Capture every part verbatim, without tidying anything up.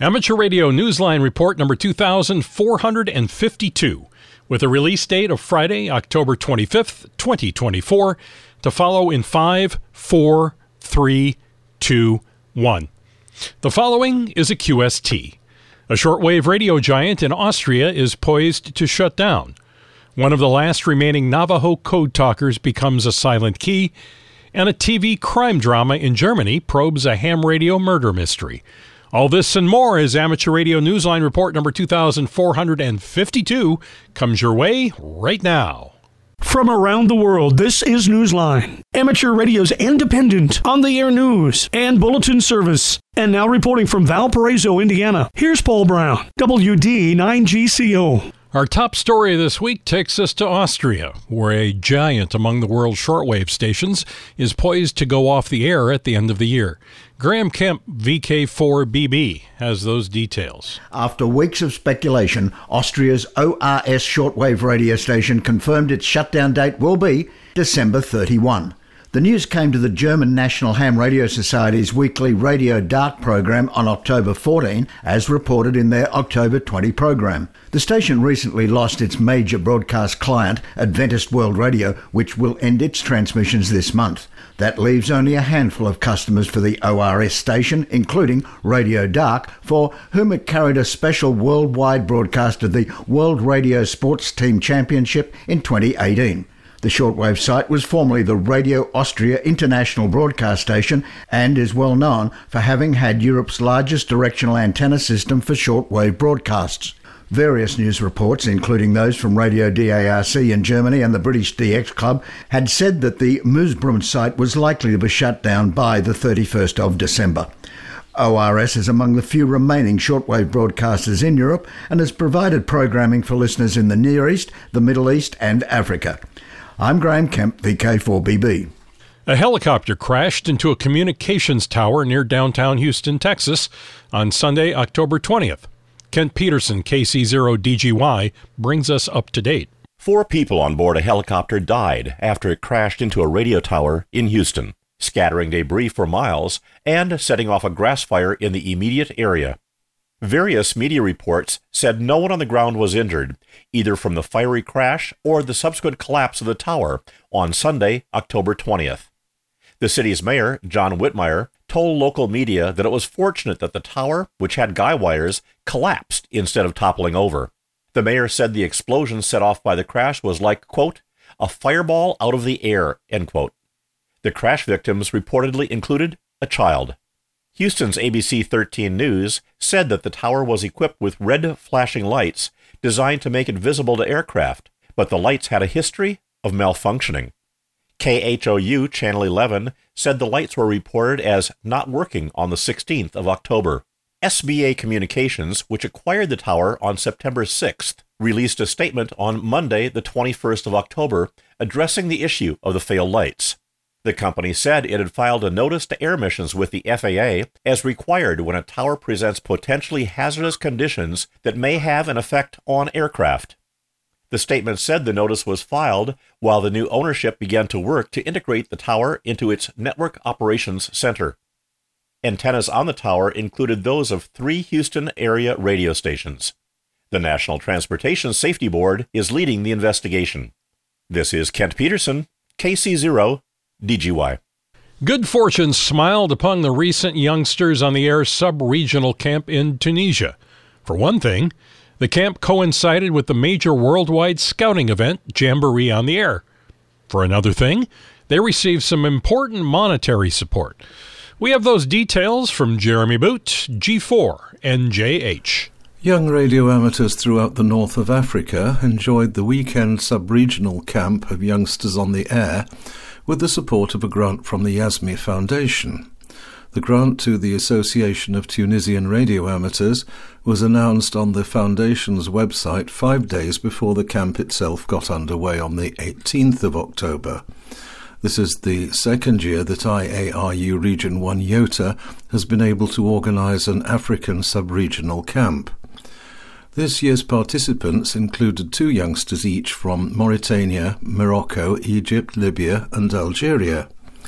Amateur Radio Newsline Report number two thousand four hundred fifty-two, with a release date of Friday, October twenty-fifth, twenty twenty-four, to follow in five, four, three, two, one. The following is a Q S T. A shortwave radio giant in Austria is poised to shut down. One of the last remaining Navajo code talkers becomes a silent key, and a T V crime drama in Germany probes a ham radio murder mystery. All this and more as Amateur Radio Newsline Report number two thousand four hundred fifty-two comes your way right now. From around the world, this is Newsline, Amateur Radio's independent, on-the-air news and bulletin service. And now reporting from Valparaiso, Indiana, here's Paul Brown, W D nine G C O. Our top story this week takes us to Austria, where a giant among the world's shortwave stations is poised to go off the air at the end of the year. Graham Kemp, V K four B B, has those details. After weeks of speculation, Austria's O R S shortwave radio station confirmed its shutdown date will be December thirty-first. The news came to the German National Ham Radio Society's weekly Radio Dark program on October fourteenth, as reported in their October twentieth program. The station recently lost its major broadcast client, Adventist World Radio, which will end its transmissions this month. That leaves only a handful of customers for the O R S station, including Radio Dark, for whom it carried a special worldwide broadcast of the World Radio Sports Team Championship in twenty eighteen. The shortwave site was formerly the Radio Austria International Broadcast Station and is well known for having had Europe's largest directional antenna system for shortwave broadcasts. Various news reports, including those from Radio D A R C in Germany and the British D X Club, had said that the Moosbrunn site was likely to be shut down by the thirty-first of December. O R S is among the few remaining shortwave broadcasters in Europe and has provided programming for listeners in the Near East, the Middle East and Africa. I'm Graham Kemp, V K four B B. A helicopter crashed into a communications tower near downtown Houston, Texas, on Sunday, October twentieth. Kent Peterson, K C zero D G Y, brings us up to date. Four people on board a helicopter died after it crashed into a radio tower in Houston, scattering debris for miles and setting off a grass fire in the immediate area. Various media reports said no one on the ground was injured, either from the fiery crash or the subsequent collapse of the tower on Sunday, October twentieth. The city's mayor, John Whitmire, told local media that it was fortunate that the tower, which had guy wires, collapsed instead of toppling over. The mayor said the explosion set off by the crash was like, quote, a fireball out of the air, end quote. The crash victims reportedly included a child. Houston's A B C thirteen News said that the tower was equipped with red flashing lights designed to make it visible to aircraft, but the lights had a history of malfunctioning. K H O U Channel eleven said the lights were reported as not working on the sixteenth of October. S B A Communications, which acquired the tower on September sixth, released a statement on Monday, the twenty-first of October, addressing the issue of the failed lights. The company said it had filed a notice to air missions with the F A A as required when a tower presents potentially hazardous conditions that may have an effect on aircraft. The statement said the notice was filed while the new ownership began to work to integrate the tower into its Network Operations Center. Antennas on the tower included those of three Houston area radio stations. The National Transportation Safety Board is leading the investigation. This is Kent Peterson, K C zero D G Y. Good fortune smiled upon the recent Youngsters on the Air sub-regional camp in Tunisia. For one thing, the camp coincided with the major worldwide scouting event, Jamboree on the Air. For another thing, they received some important monetary support. We have those details from Jeremy Boot, G four N J H. Young radio amateurs throughout the north of Africa enjoyed the weekend sub-regional camp of Youngsters on the Air with the support of a grant from the Yasmi Foundation. The grant to the Association of Tunisian Radio Amateurs was announced on the Foundation's website five days before the camp itself got underway on the eighteenth of October. This is the second year that I A R U Region one YOTA has been able to organise an African sub-regional camp. This year's participants included two youngsters each from Mauritania, Morocco, Egypt, Libya and Algeria.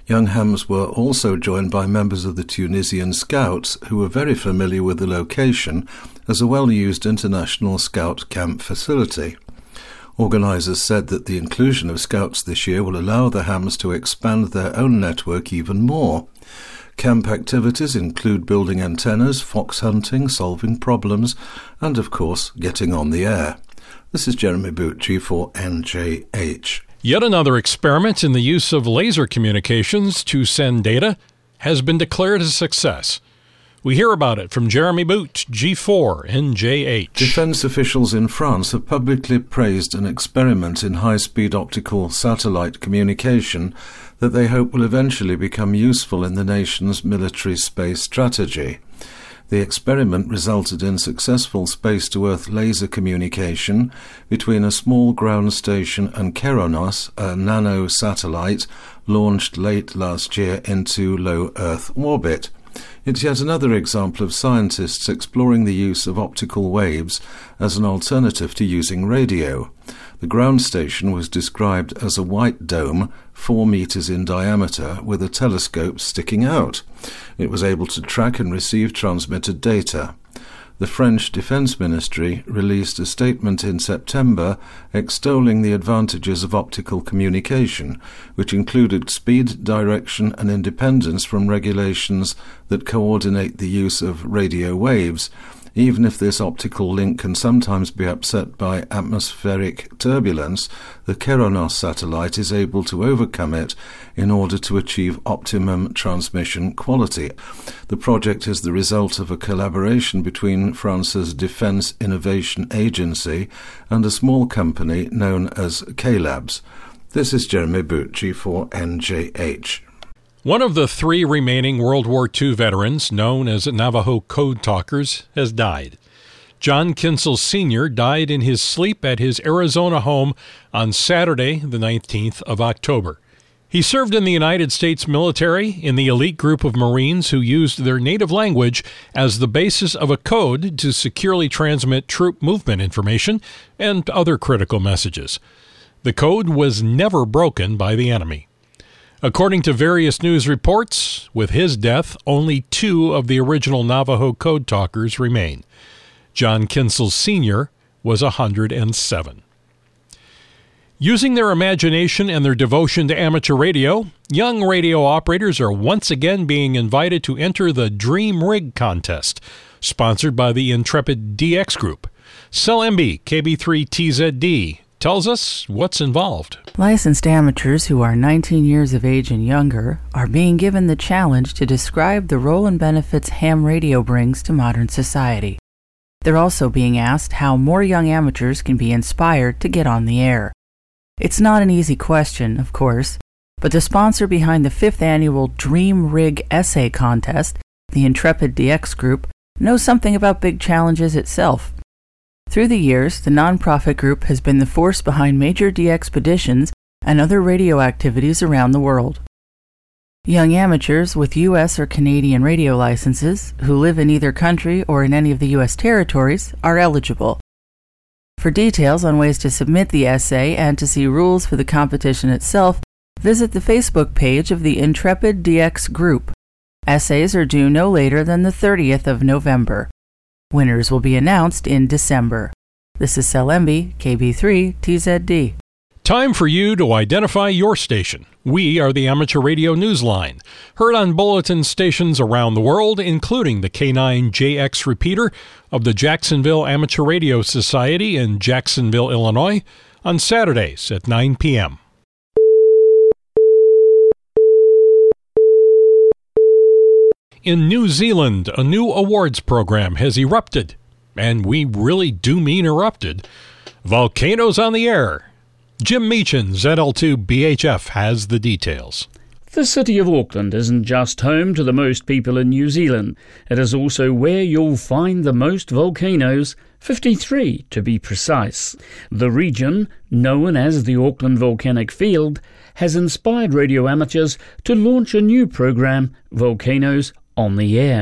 Young hams were also joined by members of the Tunisian Scouts, who were very familiar with the location as a well-used international Scout camp facility. Organisers said that the inclusion of Scouts this year will allow the hams to expand their own network even more. Camp activities include building antennas, fox hunting, solving problems, and of course getting on the air. This is Jeremy Bucci for N J H. Yet another experiment in the use of laser communications to send data has been declared a success. We hear about it from Jeremy Boot, G four N J H. Defence officials in France have publicly praised an experiment in high-speed optical satellite communication that they hope will eventually become useful in the nation's military space strategy. The experiment resulted in successful space-to-Earth laser communication between a small ground station and Keronos, a nano-satellite launched late last year into low Earth orbit. It's yet another example of scientists exploring the use of optical waves as an alternative to using radio. The ground station was described as a white dome, four meters in diameter, with a telescope sticking out. It was able to track and receive transmitted data. The French Defense Ministry released a statement in September extolling the advantages of optical communication, which included speed, direction, and independence from regulations that coordinate the use of radio waves, even if this optical link can sometimes be upset by atmospheric turbulence. The Keronos satellite is able to overcome it in order to achieve optimum transmission quality. The project is the result of a collaboration between France's Defense Innovation Agency and a small company known as K-Labs. This is Jeremy Bucci for N J H. One of the three remaining World War Two veterans, known as Navajo Code Talkers, has died. John Kinsel Senior died in his sleep at his Arizona home on Saturday, the nineteenth of October. He served in the United States military in the elite group of Marines who used their native language as the basis of a code to securely transmit troop movement information and other critical messages. The code was never broken by the enemy. According to various news reports, with his death, only two of the original Navajo Code Talkers remain. John Kinsel Senior was one hundred seven. Using their imagination and their devotion to amateur radio, young radio operators are once again being invited to enter the Dream Rig contest, sponsored by the Intrepid D X Group. Sel Emby, K B three T Z D, tells us what's involved. Licensed amateurs who are nineteen years of age and younger are being given the challenge to describe the role and benefits ham radio brings to modern society. They're also being asked how more young amateurs can be inspired to get on the air. It's not an easy question, of course, but the sponsor behind the fifth annual Dream Rig Essay Contest, the Intrepid D X Group, knows something about big challenges itself. Through the years, the nonprofit group has been the force behind major de-expeditions and other radio activities around the world. Young amateurs with U S or Canadian radio licenses who live in either country or in any of the U S territories are eligible. For details on ways to submit the essay and to see rules for the competition itself, visit the Facebook page of the Intrepid D X Group. Essays are due no later than the thirtieth of November. Winners will be announced in December. This is Sel Emby, K B three T Z D. Time for you to identify your station. We are the Amateur Radio Newsline, heard on bulletin stations around the world, including the K nine J X repeater of the Jacksonville Amateur Radio Society in Jacksonville, Illinois, on Saturdays at nine p.m. In New Zealand, a new awards program has erupted, and we really do mean erupted. Volcanoes on the Air. Jim Meechan, Z L two B H F, has the details. The city of Auckland isn't just home to the most people in New Zealand. It is also where you'll find the most volcanoes, fifty-three to be precise. The region, known as the Auckland Volcanic Field, has inspired radio amateurs to launch a new program, Volcanoes on the Air.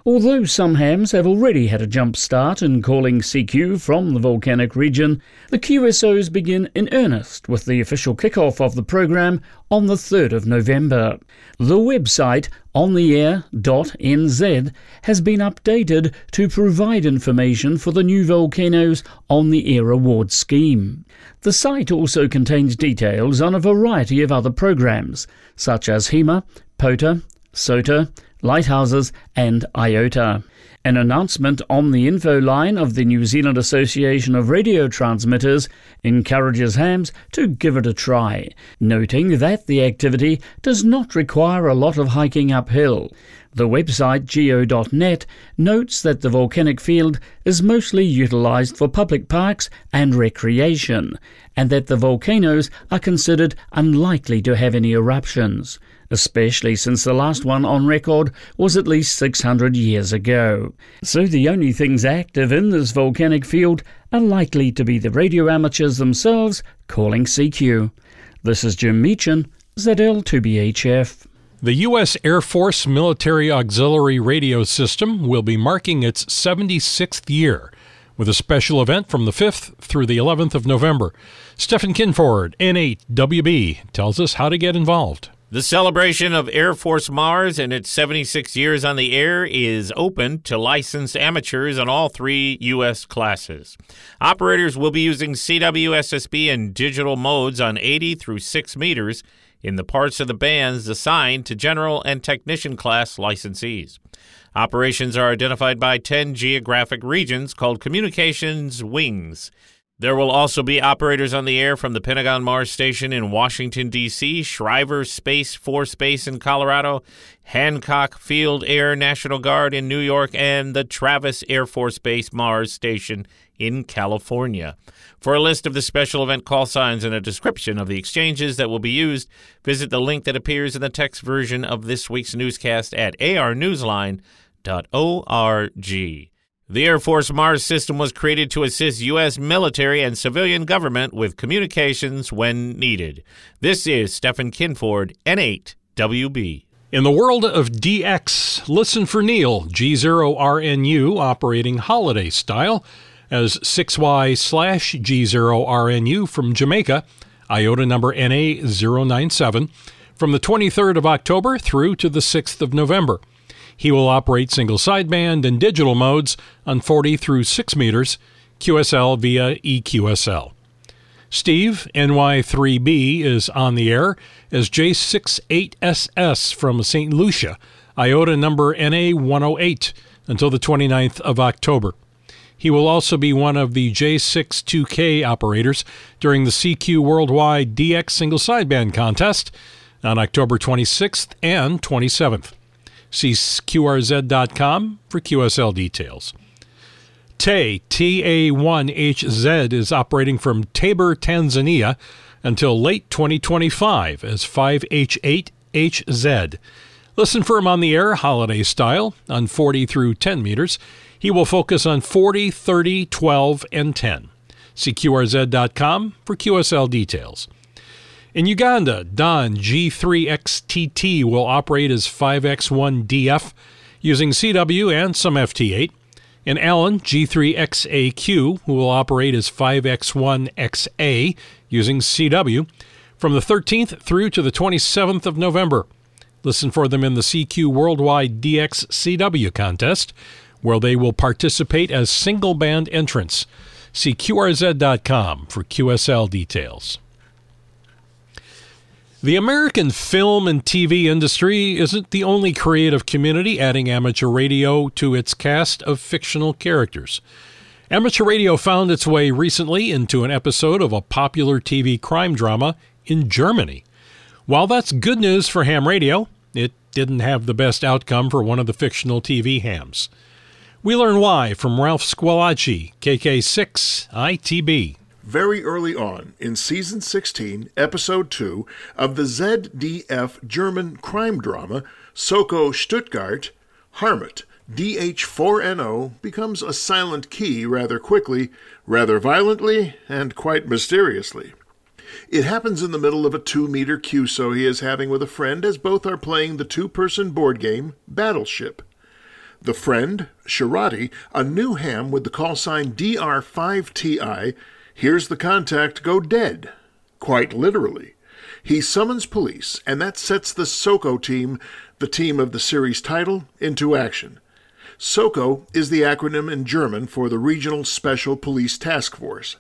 Although some hams have already had a jump start in calling C Q from the volcanic region, the Q S Os begin in earnest with the official kickoff of the program on the third of November. The website on the air dot n z has been updated to provide information for the new volcanoes on the Air Award scheme. The site also contains details on a variety of other programs, such as HEMA, POTA, SOTA, Lighthouses and IOTA. An announcement on the info line of the New Zealand Association of Radio Transmitters encourages hams to give it a try, noting that the activity does not require a lot of hiking uphill. The website geo dot net notes that the volcanic field is mostly utilised for public parks and recreation, and that the volcanoes are considered unlikely to have any eruptions, especially since the last one on record was at least six hundred years ago. So the only things active in this volcanic field are likely to be the radio amateurs themselves calling C Q. This is Jim Meechan, Z L two B H F. The U S Air Force Military Auxiliary Radio System will be marking its seventy-sixth year with a special event from the fifth through the eleventh of November. Stephen Kinford, N eight W B, tells us how to get involved. The celebration of Air Force Mars and its seventy-six years on the air is open to licensed amateurs on all three U S classes. Operators will be using C W, S S B, and digital modes on eighty through six meters in the parts of the bands assigned to general and technician class licensees. Operations are identified by ten geographic regions called communications wings. There will also be operators on the air from the Pentagon Mars Station in Washington, D C, Shriver Space Force Base in Colorado, Hancock Field Air National Guard in New York, and the Travis Air Force Base Mars Station in California. For a list of the special event call signs and a description of the exchanges that will be used, visit the link that appears in the text version of this week's newscast at a r newsline dot org. The Air Force Mars system was created to assist U S military and civilian government with communications when needed. This is Stephen Kinford, N eight W B. In the world of D X, listen for Neil, G zero R N U, operating holiday style, as six Y slash G zero R N U from Jamaica, IOTA number N A zero nine seven, from the twenty-third of October through to the sixth of November. He will operate single sideband and digital modes on forty through six meters, Q S L via E Q S L. Steve, N Y three B, is on the air as J sixty-eight S S from Saint Lucia, IOTA number N A one oh eight, until the twenty-ninth of October. He will also be one of the J sixty-two K operators during the C Q Worldwide D X Single Sideband Contest on October twenty-sixth and twenty-seventh. See Q R Z dot com for Q S L details. Tay, T A one H Z, is operating from Tabor, Tanzania until late twenty twenty-five as five H eight H Z. Listen for him on the air, holiday style, on forty through ten meters. He will focus on forty, thirty, twelve, and ten. See Q R Z dot com for Q S L details. In Uganda, Don, G three X T T, will operate as five X one D F using C W and some F T eight. And Alan, G three X A Q, who will operate as five X one X A using C W from the thirteenth through to the twenty-seventh of November. Listen for them in the C Q Worldwide D X C W contest, where they will participate as single-band entrants. See Q R Z dot com for Q S L details. The American film and T V industry isn't the only creative community adding amateur radio to its cast of fictional characters. Amateur radio found its way recently into an episode of a popular T V crime drama in Germany. While that's good news for ham radio, it didn't have the best outcome for one of the fictional T V hams. We learn why from Ralph Squilacci, K K six I T B. Very early on in Season sixteen, Episode two of the Z D F German crime drama Soko Stuttgart, Harmut, D H four N O, becomes a silent key rather quickly, rather violently, and quite mysteriously. It happens in the middle of a two-meter Q S O he is having with a friend as both are playing the two-person board game Battleship. The Friend, Sharati, a new ham with the call sign D R five T I, hears the contact go dead. Quite literally. He summons police, and that sets the SOCO team, the team of the series title, into action. SOCO is the acronym in German for the Regional Special Police Task Force.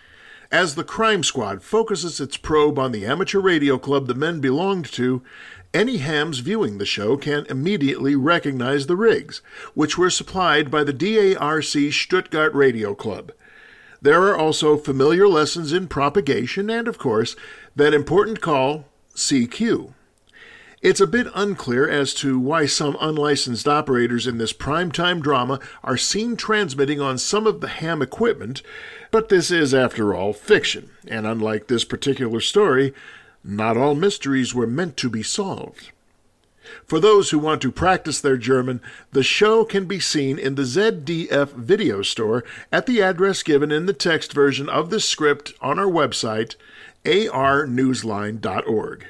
As the crime squad focuses its probe on the amateur radio club the men belonged to, any hams viewing the show can immediately recognize the rigs, which were supplied by the D A R C Stuttgart Radio Club. There are also familiar lessons in propagation and, of course, that important call, C Q. It's a bit unclear as to why some unlicensed operators in this primetime drama are seen transmitting on some of the ham equipment, but this is, after all, fiction, and unlike this particular story, not all mysteries were meant to be solved. For those who want to practice their German, the show can be seen in the Z D F video store at the address given in the text version of this script on our website, a r newsline dot org.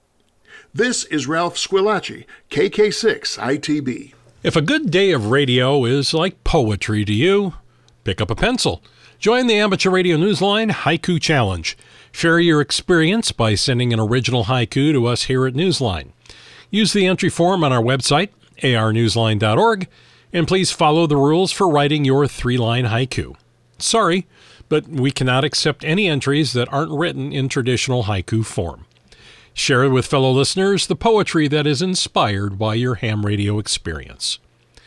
This is Ralph Squillace, K K six I T B. If a good day of radio is like poetry to you, pick up a pencil. Join the Amateur Radio Newsline Haiku Challenge. Share your experience by sending an original haiku to us here at Newsline. Use the entry form on our website, a r newsline dot org, and please follow the rules for writing your three-line haiku. Sorry, but we cannot accept any entries that aren't written in traditional haiku form. Share with fellow listeners the poetry that is inspired by your ham radio experience.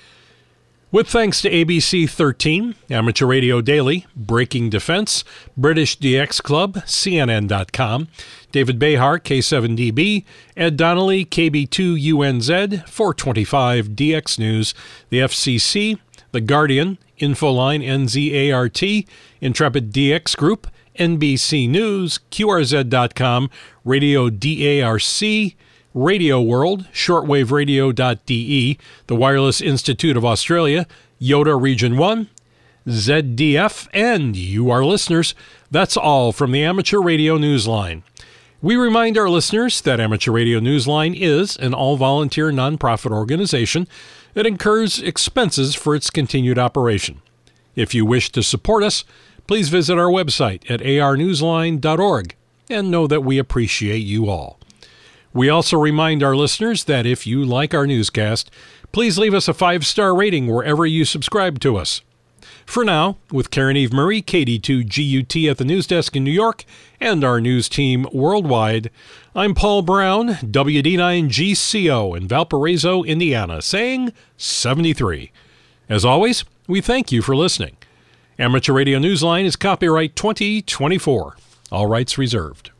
With thanks to A B C thirteen, Amateur Radio Daily, Breaking Defense, British D X Club, C N N dot com, David Behar, K seven D B, Ed Donnelly, K B two U N Z, four twenty-five D X News, the F C C, The Guardian, Infoline N Z A R T, Intrepid D X Group, N B C News, Q R Z dot com, Radio D A R C, Radio World, shortwave radio dot d e, the Wireless Institute of Australia, Yoda Region one, Z D F, and you, our listeners. That's all from the Amateur Radio Newsline. We remind our listeners that Amateur Radio Newsline is an all-volunteer nonprofit organization that incurs expenses for its continued operation. If you wish to support us, please visit our website at a r newsline dot org and know that we appreciate you all. We also remind our listeners that if you like our newscast, please leave us a five-star rating wherever you subscribe to us. For now, with Karen Eve Murray, K D two G U T at the news desk in New York, and our news team worldwide, I'm Paul Brown, W D nine G C O in Valparaiso, Indiana, saying seventy-three. As always, we thank you for listening. Amateur Radio Newsline is copyright twenty twenty-four. All rights reserved.